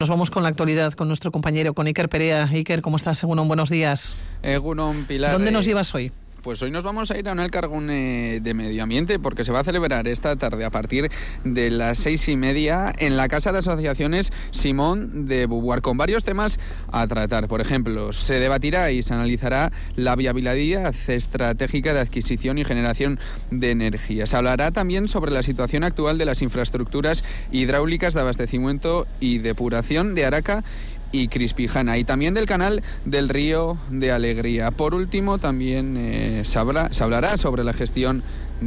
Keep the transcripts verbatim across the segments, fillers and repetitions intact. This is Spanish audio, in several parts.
Nos vamos con la actualidad con nuestro compañero, con Iker Perea. Iker, ¿cómo estás? Egunon, buenos días. Egunon, Pilar. ¿Dónde nos llevas hoy? Pues hoy nos vamos a ir a un Elkargune de Medio Ambiente porque se va a celebrar esta tarde a partir de las seis y media en la Casa de Asociaciones Simón de Beauvoir, con varios temas a tratar. Por ejemplo, se debatirá y se analizará la viabilidad estratégica de adquisición y generación de energía. Se hablará también sobre la situación actual de las infraestructuras hidráulicas de abastecimiento y depuración de Araca y Crispijana, y también del canal del Río de Alegría. Por último, también eh, se, habla, se hablará sobre la gestión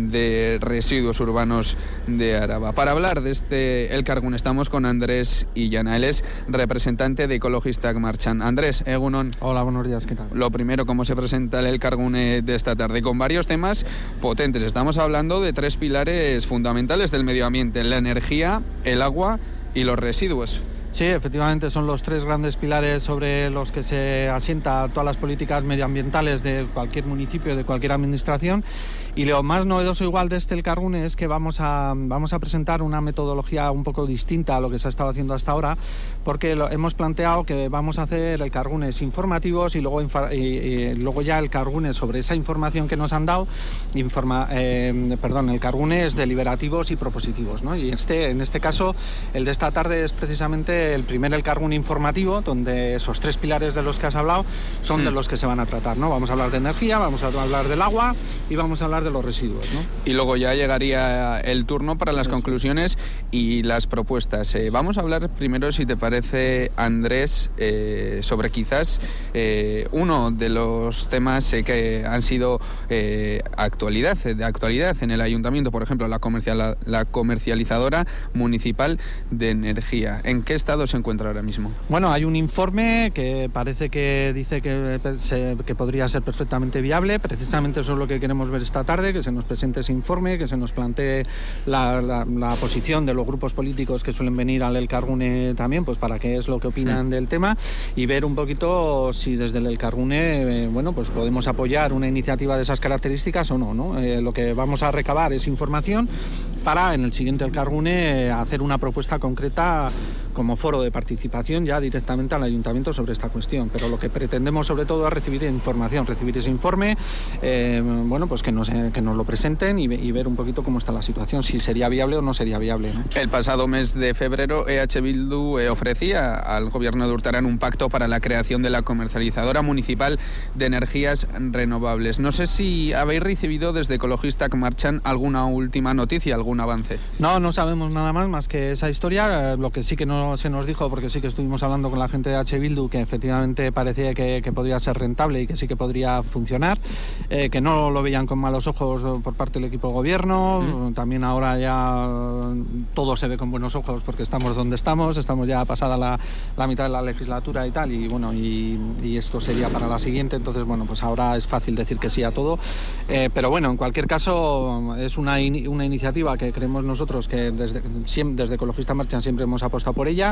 de residuos urbanos de Araba. Para hablar de este Elkargune estamos con Andrés Illana, él es representante de Ecologistak Martxan. Andrés, egunon. Hola, buenos días, ¿qué tal? Lo primero, ¿cómo se presenta el Elkargune de esta tarde? Con varios temas potentes. Estamos hablando de tres pilares fundamentales del medio ambiente: la energía, el agua y los residuos. Sí, efectivamente son los tres grandes pilares sobre los que se asienta todas las políticas medioambientales de cualquier municipio, de cualquier administración. Y lo más novedoso igual de este Elkargune es que vamos a, vamos a presentar una metodología un poco distinta a lo que se ha estado haciendo hasta ahora, porque lo, hemos planteado que vamos a hacer Elkargunes informativos y luego, y, y luego ya Elkargunes sobre esa información que nos han dado, informa, eh, perdón, Elkargunes deliberativos y propositivos, ¿no? Y este, en este caso, el de esta tarde es precisamente el primer Elkargune informativo, donde esos tres pilares de los que has hablado son sí. de los que se van a tratar, ¿no? Vamos a hablar de energía, vamos a hablar del agua y vamos a hablar de los residuos, ¿no? Y luego ya llegaría el turno para las Eso. conclusiones y las propuestas. Eh, vamos a hablar primero, si te parece, Andrés, eh, sobre quizás eh, uno de los temas eh, que han sido eh, actualidad, de actualidad en el ayuntamiento, por ejemplo, la, comercial, la comercializadora municipal de energía. ¿En qué estado se encuentra ahora mismo? Bueno, hay un informe que parece que dice que, se, que podría ser perfectamente viable. Precisamente eso es lo que queremos ver esta tarde, que se nos presente ese informe, que se nos plantee la, la, la posición de los grupos políticos que suelen venir al Elkargune también, pues para qué es lo que opinan sí. del tema, y ver un poquito si desde el Elkargune, eh, bueno, pues podemos apoyar una iniciativa de esas características o no, ¿no? Eh, lo que vamos a recabar es información para en el siguiente Elkargune hacer una propuesta concreta como foro de participación ya directamente al ayuntamiento sobre esta cuestión, pero lo que pretendemos sobre todo es recibir información, recibir ese informe, eh, bueno, pues que nos, eh, que nos lo presenten y, y ver un poquito cómo está la situación, si sería viable o no sería viable, ¿no? El pasado mes de febrero, E H Bildu eh, ofrecía al gobierno de Urtaran un pacto para la creación de la comercializadora municipal de energías renovables. No sé si habéis recibido desde Ecologistak Martxan alguna última noticia, algún avance. No, no sabemos nada más más que esa historia, eh, lo que sí que no se nos dijo, porque sí que estuvimos hablando con la gente de H Bildu, que efectivamente parecía que, que podría ser rentable y que sí que podría funcionar, eh, que no lo veían con malos ojos por parte del equipo de gobierno. Mm. También ahora ya todo se ve con buenos ojos porque estamos donde estamos, estamos ya pasada la, la mitad de la legislatura y tal, y bueno, y, y esto sería para la siguiente, entonces bueno, pues ahora es fácil decir que sí a todo, eh, pero bueno, en cualquier caso es una, in, una iniciativa que creemos nosotros que desde, desde Ecologistak Martxan siempre hemos apostado por ella.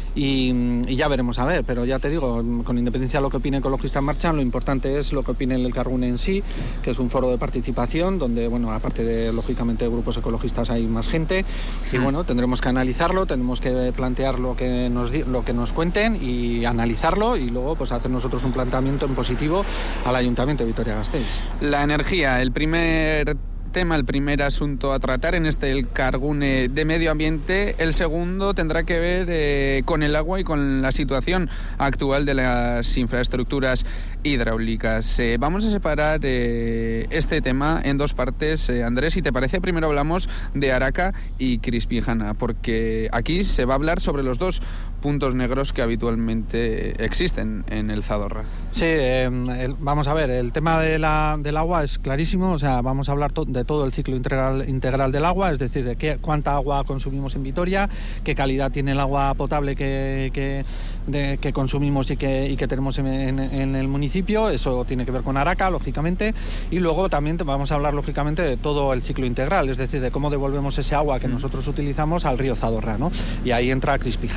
Y, y ya veremos a ver, pero ya te digo, con independencia de lo que opine Ecologistak Martxan, lo importante es lo que opine el Elkargune en sí, que es un foro de participación donde, bueno, aparte de lógicamente grupos ecologistas hay más gente, y bueno, tendremos que analizarlo, tenemos que plantear lo que nos lo que nos cuenten y analizarlo y luego pues hacer nosotros un planteamiento en positivo al Ayuntamiento de Vitoria-Gasteiz. La energía, el primer tema, el primer asunto a tratar en este Elkargune de Medio Ambiente. El segundo tendrá que ver eh, con el agua y con la situación actual de las infraestructuras hidráulicas. Eh, vamos a separar eh, este tema en dos partes, eh, Andrés, si te parece. Primero hablamos de Araca y Crispijana, porque aquí se va a hablar sobre los dos puntos negros que habitualmente existen en el Zadorra. Sí, eh, el, vamos a ver, el tema de la, del agua es clarísimo, o sea, vamos a hablar to- de todo el ciclo integral, integral del agua, es decir, de qué, cuánta agua consumimos en Vitoria, qué calidad tiene el agua potable que, que, de, que consumimos y que, y que tenemos en, en, en el municipio. Eso tiene que ver con Araca, lógicamente, y luego también vamos a hablar, lógicamente, de todo el ciclo integral, es decir, de cómo devolvemos ese agua que nosotros utilizamos al río Zadorra, ¿no? Y ahí entra Crispijana.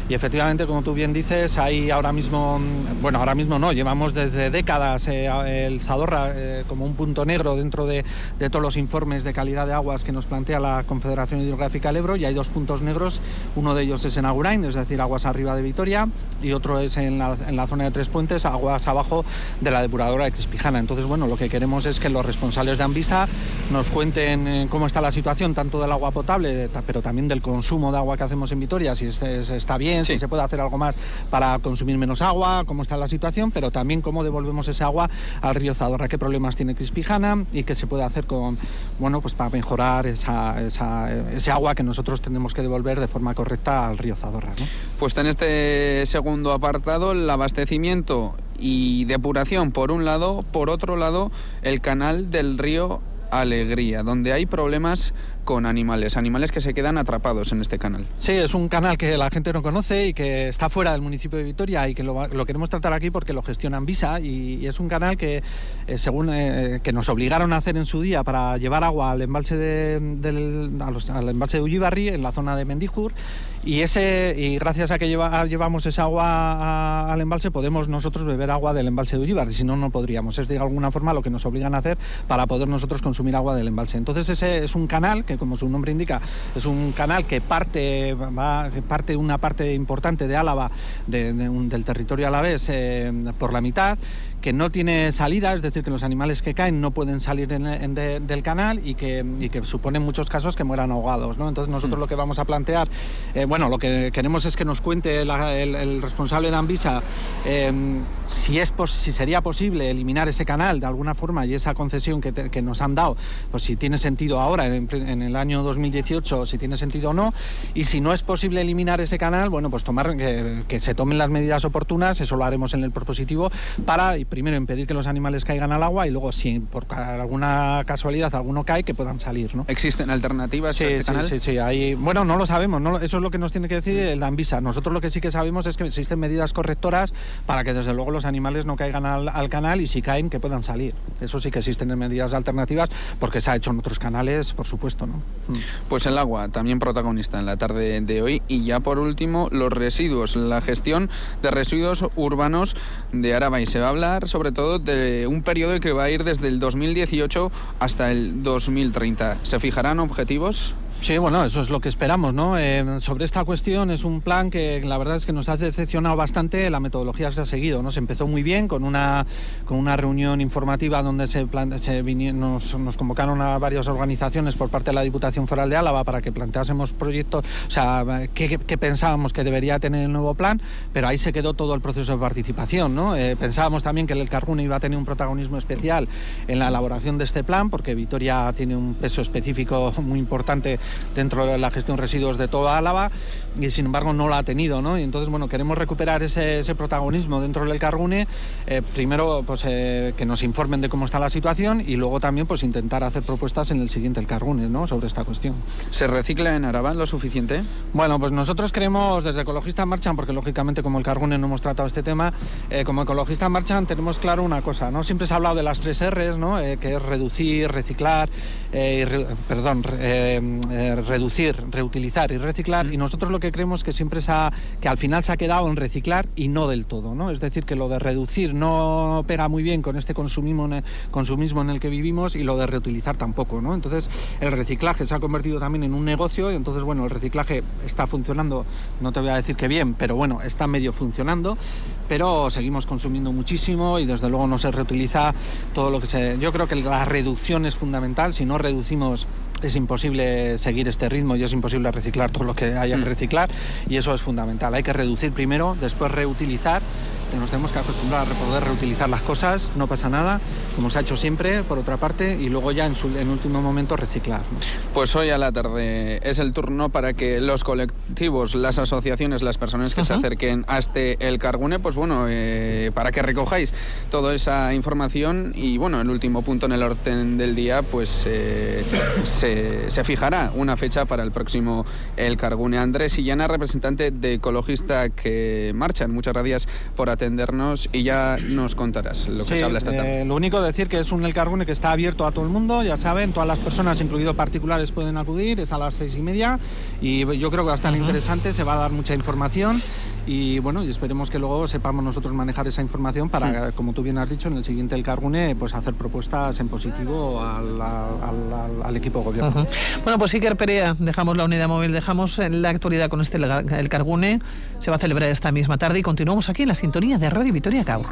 Y efectivamente, como tú bien dices, hay ahora mismo, bueno, ahora mismo no, llevamos desde décadas eh, el Zadorra eh, como un punto negro dentro de, de todos los informes de calidad de aguas que nos plantea la Confederación Hidrográfica del Ebro, y hay dos puntos negros, uno de ellos es en Agurain, es decir, aguas arriba de Vitoria, y otro es en la, en la zona de Tres Puentes, aguas abajo de la depuradora de Crispijana. Entonces, bueno, lo que queremos es que los responsables de Anvisa nos cuenten eh, cómo está la situación, tanto del agua potable, pero también del consumo de agua que hacemos en Vitoria, si es, es, está bien, sí. si se puede hacer algo más para consumir menos agua, cómo está la situación, pero también cómo devolvemos ese agua al río Zadorra, qué problemas tiene Crispijana y qué se puede hacer con, bueno, pues para mejorar esa, esa, ese agua que nosotros tenemos que devolver de forma correcta al río Zadorra, ¿no? Pues en este segundo apartado, el abastecimiento y depuración por un lado, por otro lado, el canal del río Alegría, donde hay problemas con animales, animales que se quedan atrapados en este canal. Sí, es un canal que la gente no conoce y que está fuera del municipio de Vitoria y que lo, lo queremos tratar aquí porque lo gestiona Anvisa y, y es un canal que, eh, según eh, que nos obligaron a hacer en su día para llevar agua al embalse de, del, a los, al embalse de Ullibarri, en la zona de Mendijur, y ese y gracias a que lleva, llevamos esa agua a, al embalse podemos nosotros beber agua del embalse de Ullibarri, si no, no podríamos. Es de alguna forma lo que nos obligan a hacer para poder nosotros consumir agua del embalse. Entonces ese es un canal que, como su nombre indica, es un canal que parte, va, que parte una parte importante de Álava, de, de un, del territorio alavés, eh, por la mitad, que no tiene salida, es decir, que los animales que caen no pueden salir en, en de, del canal y que, y que supone en muchos casos que mueran ahogados, ¿no? Entonces nosotros mm. lo que vamos a plantear, eh, bueno, lo que queremos es que nos cuente la, el, el responsable de Anvisa eh, si, es, si sería posible eliminar ese canal de alguna forma y esa concesión que, te, que nos han dado, pues si tiene sentido ahora, en, en el año dos mil dieciocho, si tiene sentido o no, y si no es posible eliminar ese canal, bueno, pues tomar que, que se tomen las medidas oportunas, eso lo haremos en el propositivo, para primero impedir que los animales caigan al agua y luego si por alguna casualidad alguno cae, que puedan salir, ¿no? ¿Existen alternativas sí, a este sí, canal? Sí, sí, hay, bueno, no lo sabemos, no, eso es lo que nos tiene que decir el Anvisa. Nosotros lo que sí que sabemos es que existen medidas correctoras para que desde luego los animales no caigan al, al canal y si caen que puedan salir. Eso sí que existen medidas alternativas porque se ha hecho en otros canales, por supuesto, ¿no? Pues el agua, también protagonista en la tarde de hoy. Y ya por último, los residuos, la gestión de residuos urbanos de Araba. Y se va a hablar sobre todo de un periodo que va a ir desde el dos mil dieciocho hasta el dos mil treinta. ¿Se fijarán objetivos? Sí, bueno, eso es lo que esperamos, ¿no? Eh, sobre esta cuestión es un plan que la verdad es que nos ha decepcionado bastante la metodología que se ha seguido, ¿no? Se empezó muy bien con una, con una reunión informativa donde se, plan, se vinieron, nos, nos convocaron a varias organizaciones por parte de la Diputación Foral de Álava para que planteásemos proyectos, o sea, qué, qué pensábamos que debería tener el nuevo plan, pero ahí se quedó todo el proceso de participación, ¿no? Eh, pensábamos también que el Elkargune iba a tener un protagonismo especial en la elaboración de este plan, porque Vitoria tiene un peso específico muy importante dentro de la gestión de residuos de toda Álava y sin embargo no lo ha tenido, ¿no? Y entonces, bueno, queremos recuperar ese, ese protagonismo dentro del Elkargune, eh, primero pues eh, que nos informen de cómo está la situación y luego también pues intentar hacer propuestas en el siguiente Elkargune, ¿no? Sobre esta cuestión. ¿Se recicla en Araba lo suficiente? Bueno, pues nosotros creemos desde Ecologistas en Marcha, porque lógicamente como Elkargune no hemos tratado este tema, eh, como Ecologistas en Marcha tenemos claro una cosa, ¿no? Siempre se ha hablado de las tres R's, ¿no? Eh, que es reducir, reciclar, eh, y re, perdón, eh, eh, reducir, reutilizar y reciclar, mm. y nosotros lo que creemos que siempre se ha, que al final se ha quedado en reciclar y no del todo, ¿no? Es decir, que lo de reducir no pega muy bien con este consumismo, consumismo en el que vivimos y lo de reutilizar tampoco, ¿no? Entonces el reciclaje se ha convertido también en un negocio y entonces, bueno, el reciclaje está funcionando, no te voy a decir que bien, pero bueno, está medio funcionando, pero seguimos consumiendo muchísimo y desde luego no se reutiliza todo lo que se... Yo creo que la reducción es fundamental, si no reducimos es imposible seguir este ritmo y es imposible reciclar todo lo que haya que reciclar y eso es fundamental. Hay que reducir primero, después reutilizar, que nos tenemos que acostumbrar a poder reutilizar las cosas, no pasa nada, como se ha hecho siempre, por otra parte, y luego ya en, su, en último momento reciclar, ¿no? Pues hoy a la tarde es el turno para que los colectivos, las asociaciones, las personas que uh-huh. se acerquen a este Elkargune, pues bueno, eh, para que recojáis toda esa información y bueno, el último punto en el orden del día, pues eh, se, se fijará una fecha para el próximo Elkargune. Andrés Illana, representante de Ecologistas que Marchan, muchas gracias por atendernos y ya nos contarás lo que sí, se habla esta tarde. Eh, lo único decir que es un Elkargune que está abierto a todo el mundo, ya saben, todas las personas, incluidos particulares, pueden acudir, es a las seis y media y yo creo que va a estar uh-huh. interesante, se va a dar mucha información y bueno, y esperemos que luego sepamos nosotros manejar esa información para, sí. como tú bien has dicho, en el siguiente Elkargune, pues hacer propuestas en positivo al, al, al, al equipo de gobierno. Uh-huh. Bueno, pues Iker Perea, dejamos la unidad móvil, dejamos en la actualidad con este Elkargune, se va a celebrar esta misma tarde y continuamos aquí en la sintonía de Radio Vitoria Gaur.